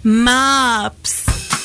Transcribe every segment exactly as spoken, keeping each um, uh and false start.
Maps.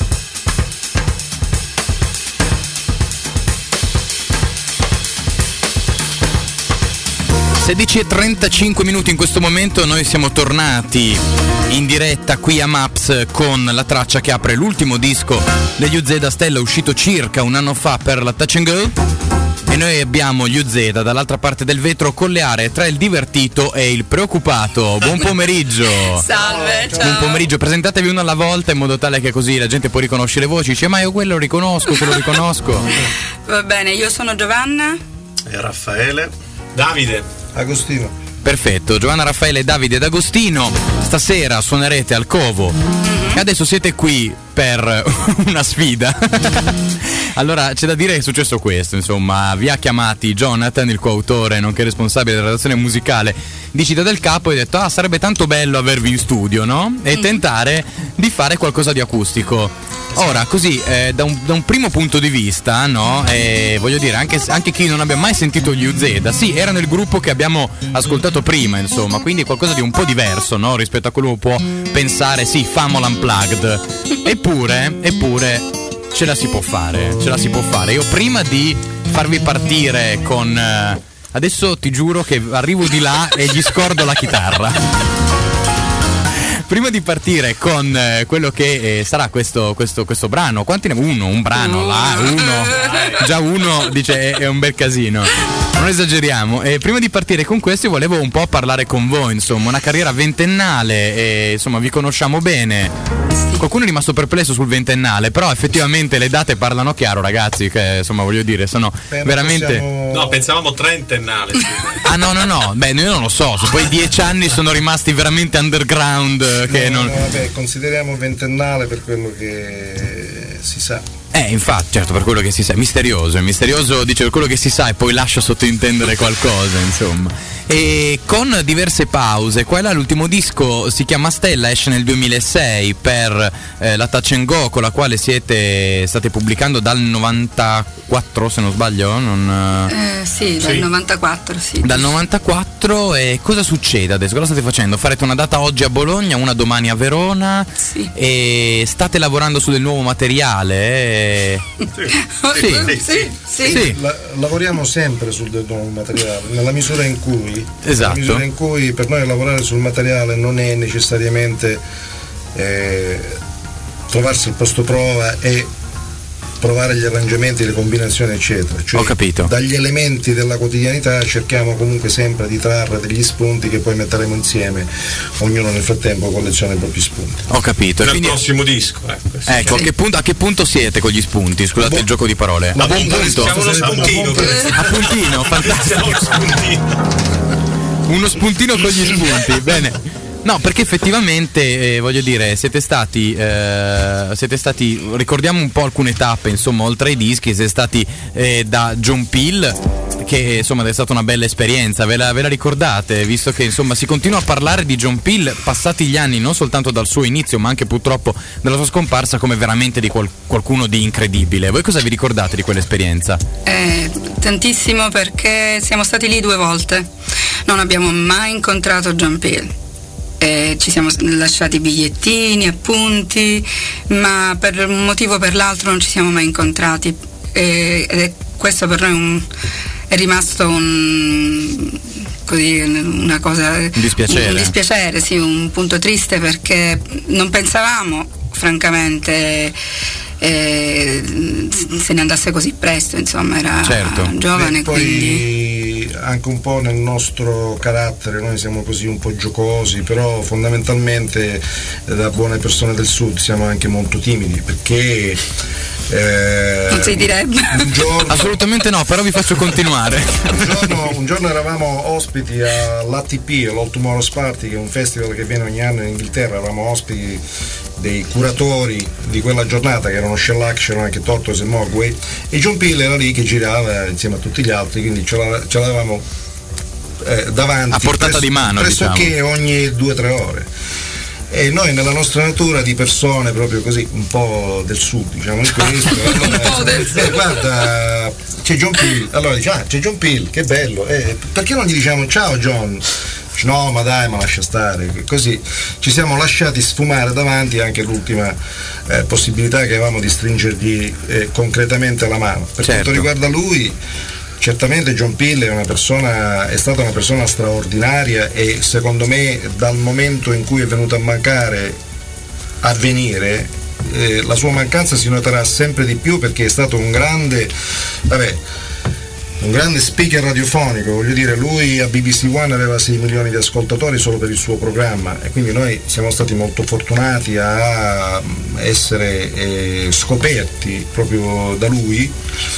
sedici e trentacinque minuti in questo momento, noi siamo tornati in diretta qui a Maps con la traccia che apre l'ultimo disco degli U Z Stella, uscito circa un anno fa per la Touch and Go, e noi abbiamo gli U Z dall'altra parte del vetro con le aree tra il divertito e il preoccupato. Buon pomeriggio. Salve, ciao. Buon pomeriggio, presentatevi uno alla volta in modo tale che così la gente può riconoscere le voci, dice ma io quello lo riconosco, quello lo riconosco. Va bene, io sono Giovanna e Raffaele. Davide. Agostino. Perfetto, Giovanna, Raffaele, Davide ed Agostino. Stasera suonerete al Covo mm-hmm. e adesso siete qui per una sfida. Allora c'è da dire che è successo questo, insomma, vi ha chiamati Jonathan, il coautore nonché responsabile della redazione musicale di Città del Capo, e ha detto ah sarebbe tanto bello avervi in studio, no? E mm. tentare di fare qualcosa di acustico. Ora, così, eh, da, un, da un primo punto di vista, no? Eh, voglio dire, anche, anche chi non abbia mai sentito gli U Z, sì, erano il gruppo che abbiamo ascoltato prima, insomma, quindi qualcosa di un po' diverso, no? Rispetto a quello che può pensare, sì, famo l'unplugged. Eppure, eppure, ce la si può fare, ce la si può fare. Io prima di farvi partire con... Eh, adesso ti giuro che arrivo di là e gli scordo la chitarra. Prima di partire con eh, quello che eh, sarà questo, questo, questo brano, quanti ne uno, un brano, là, uno, già uno dice è, è un bel casino, non esageriamo. E prima di partire con questo io volevo un po' parlare con voi, insomma, una carriera ventennale, e insomma vi conosciamo bene. Qualcuno è rimasto perplesso sul ventennale, però effettivamente le date parlano chiaro, ragazzi, che insomma voglio dire, sono Beh, veramente... Possiamo... No, pensavamo trentennale. Ah no, no, no, beh, io non lo so, se poi dieci anni sono rimasti veramente underground. Che no, non... no, vabbè, consideriamo ventennale per quello che si sa. Eh, infatti, certo, per quello che si sa, è misterioso, è misterioso, dice per quello che si sa e poi lascia sottintendere qualcosa, insomma. E con diverse pause, qua e là l'ultimo disco si chiama Stella, esce nel duemilasei per eh, la Touch and Go, con la quale siete state pubblicando dal novantaquattro, se non sbaglio, non... Eh, sì, dal sì. novantaquattro, sì. Dal novantaquattro, e cosa succede adesso? Cosa state facendo? Farete una data oggi a Bologna, una domani a Verona, sì. e state lavorando su del nuovo materiale? E... Sì. Sì. Sì. Sì. Sì. Sì. La, lavoriamo sempre sul del nuovo materiale, nella misura in cui esatto. nella misura in cui per noi lavorare sul materiale non è necessariamente eh, trovarsi il posto prova e provare gli arrangiamenti, le combinazioni eccetera, cioè ho capito. Dagli elementi della quotidianità cerchiamo comunque sempre di trarre degli spunti che poi metteremo insieme, ognuno nel frattempo colleziona i propri spunti. Ho capito. Nel quindi... prossimo disco, ecco, sì. ecco, a che punto, a che punto siete con gli spunti? Scusate buon... il gioco di parole. Ma a buon punto. Siamo uno spuntino. A puntino, fantastico. Uno spuntino. Uno spuntino con gli spunti, bene. No, perché effettivamente eh, voglio dire, siete stati eh, siete stati, ricordiamo un po' alcune tappe, insomma, oltre ai dischi, siete stati eh, da John Peel, che insomma è stata una bella esperienza, ve la, ve la ricordate, visto che insomma si continua a parlare di John Peel passati gli anni, non soltanto dal suo inizio ma anche purtroppo dalla sua scomparsa, come veramente di qual- qualcuno di incredibile. Voi cosa vi ricordate di quell'esperienza? Eh, tantissimo, perché siamo stati lì due volte, non abbiamo mai incontrato John Peel. Eh, ci siamo lasciati bigliettini, appunti, ma per un motivo o per l'altro non ci siamo mai incontrati, eh, ed è questo per noi un, è rimasto un, così, una cosa, un dispiacere. un dispiacere, sì, un punto triste, perché non pensavamo francamente eh, se ne andasse così presto, insomma, era certo. giovane. E poi quindi anche un po' nel nostro carattere, noi siamo così un po' giocosi, però fondamentalmente da buone persone del sud siamo anche molto timidi, perché eh, non si direbbe un giorno, assolutamente no, però vi faccio continuare. un, giorno, un giorno eravamo ospiti all'A T P, all'All Tomorrow's Party, che è un festival che viene ogni anno in Inghilterra, eravamo ospiti dei curatori di quella giornata, che erano Shellac, c'erano anche Tortoise e Mogwai, e John Peel era lì che girava insieme a tutti gli altri, quindi ce, la, ce l'avevamo eh, davanti a portata presso, di mano, pressoché diciamo, ogni due o tre ore. E noi nella nostra natura di persone proprio così un po' del sud, diciamo in questo, allora, un po' del eh, guarda, c'è John Peel, allora dice ah c'è John Peel, che bello, eh, perché non gli diciamo ciao John? Dice, no ma dai, ma lascia stare. Così ci siamo lasciati sfumare davanti anche l'ultima eh, possibilità che avevamo di stringergli eh, concretamente la mano. Per certo. quanto riguarda lui, certamente John Peel è una persona, è stata una persona straordinaria, e secondo me dal momento in cui è venuto a mancare a venire eh, la sua mancanza si noterà sempre di più, perché è stato un grande vabbè un grande speaker radiofonico. Voglio dire, lui a B B C One aveva sei milioni di ascoltatori solo per il suo programma, e quindi noi siamo stati molto fortunati a essere eh, scoperti proprio da lui.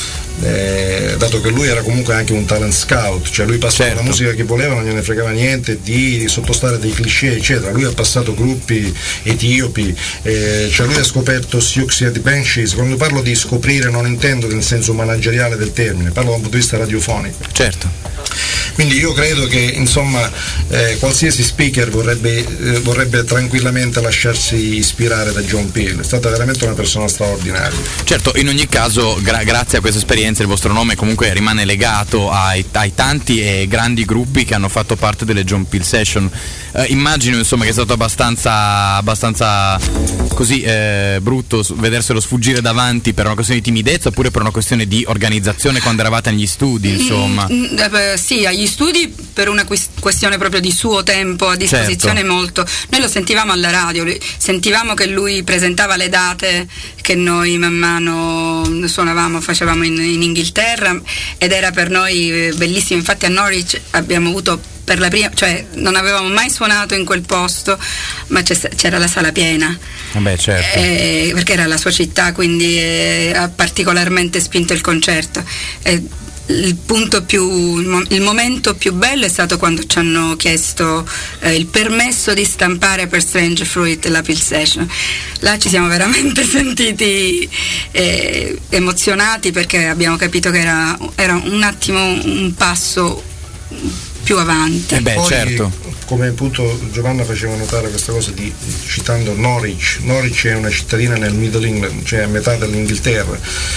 Eh, dato che lui era comunque anche un talent scout, cioè lui passava certo. la musica che voleva, non gliene fregava niente di sottostare dei cliché eccetera. Lui ha passato gruppi etiopi, eh, cioè lui ha scoperto Siouxsie and the Banshees. Quando parlo di scoprire non intendo nel senso manageriale del termine, parlo da un punto di vista radiofonico. Certo. Quindi io credo che insomma eh, qualsiasi speaker vorrebbe, eh, vorrebbe tranquillamente lasciarsi ispirare da John Peel. È stata veramente una persona straordinaria. Certo, in ogni caso gra- grazie a questa esperienza il vostro nome comunque rimane legato ai, ai tanti e grandi gruppi che hanno fatto parte delle John Peel Session. Eh, immagino insomma che è stato abbastanza abbastanza così eh, brutto vederselo sfuggire davanti per una questione di timidezza, oppure per una questione di organizzazione quando eravate negli studi, insomma. Mm, eh, sì, agli studi per una questione proprio di suo tempo a disposizione. Certo. Molto. Noi lo sentivamo alla radio, sentivamo che lui presentava le date che noi man mano suonavamo, facevamo in, in Inghilterra, ed era per noi bellissimo. Infatti a Norwich abbiamo avuto per la prima, cioè non avevamo mai suonato in quel posto, ma c'era la sala piena. Beh, certo. eh, perché era la sua città, quindi eh, ha particolarmente spinto il concerto. Eh, il punto più il momento più bello è stato quando ci hanno chiesto eh, il permesso di stampare per Strange Fruit la Peel Session. Là ci siamo veramente sentiti eh, emozionati, perché abbiamo capito che era, era un attimo un passo più avanti. Eh beh, Poi, certo. come appunto Giovanna faceva notare questa cosa di citando Norwich. Norwich è una cittadina nel Middle England, cioè a metà dell'Inghilterra,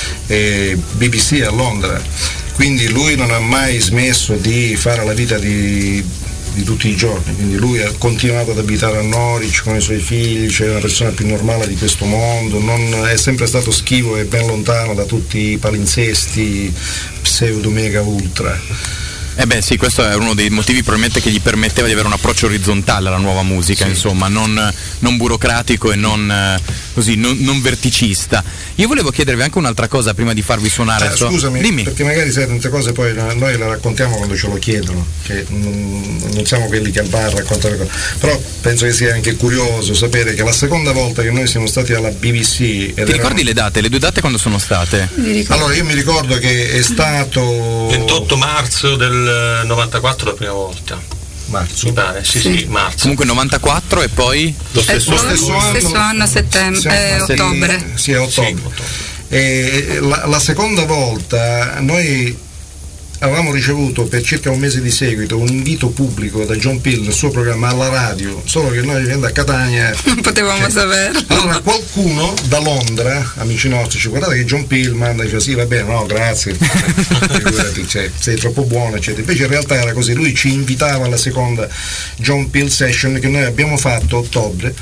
e B B C a Londra. Quindi lui non ha mai smesso di fare la vita di, di tutti i giorni, quindi lui ha continuato ad abitare a Norwich con i suoi figli, cioè una persona più normale di questo mondo, non, è sempre stato schivo e ben lontano da tutti i palinsesti pseudo mega ultra. Eh beh sì, questo è uno dei motivi probabilmente che gli permetteva di avere un approccio orizzontale alla nuova musica, sì. Insomma, non, non burocratico e non così, non, non verticista. Io volevo chiedervi anche un'altra cosa prima di farvi suonare. Eh, scusami, Dimmi. Perché magari sai tante cose poi noi le raccontiamo quando ce lo chiedono, che non, non siamo quelli che a raccontare cose. Però penso che sia anche curioso sapere che la seconda volta che noi siamo stati alla B B C... Ti erano... ricordi le date? Le due date quando sono state? Allora io mi ricordo che è stato... ventotto marzo del novantaquattro la prima volta. Marzo? Mi pare, sì, sì, sì, marzo. Comunque novantaquattro e poi? Lo stesso, lo stesso anno, stesso anno a settembre, eh, ottobre. Sì, è ottobre. Sì, ottobre. E la, la seconda volta noi avevamo ricevuto per circa un mese di seguito un invito pubblico da John Peel nel suo programma alla radio, solo che noi vivendo a Catania non potevamo cioè, saperlo. Allora qualcuno da Londra, amici nostri, ci guardate che John Peel manda e dice sì va bene, no grazie, cioè, sei troppo buono eccetera. Invece in realtà era così, lui ci invitava alla seconda John Peel Session che noi abbiamo fatto a ottobre,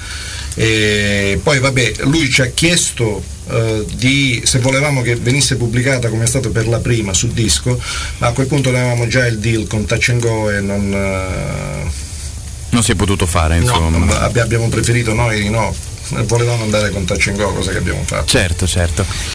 e poi vabbè lui ci ha chiesto Uh, di se volevamo che venisse pubblicata come è stato per la prima su disco, ma a quel punto noi avevamo già il deal con Touch and Go e non uh, non si è potuto fare, insomma. No, abbiamo preferito noi no, volevamo andare con Touch and Go, cosa che abbiamo fatto. Certo, certo.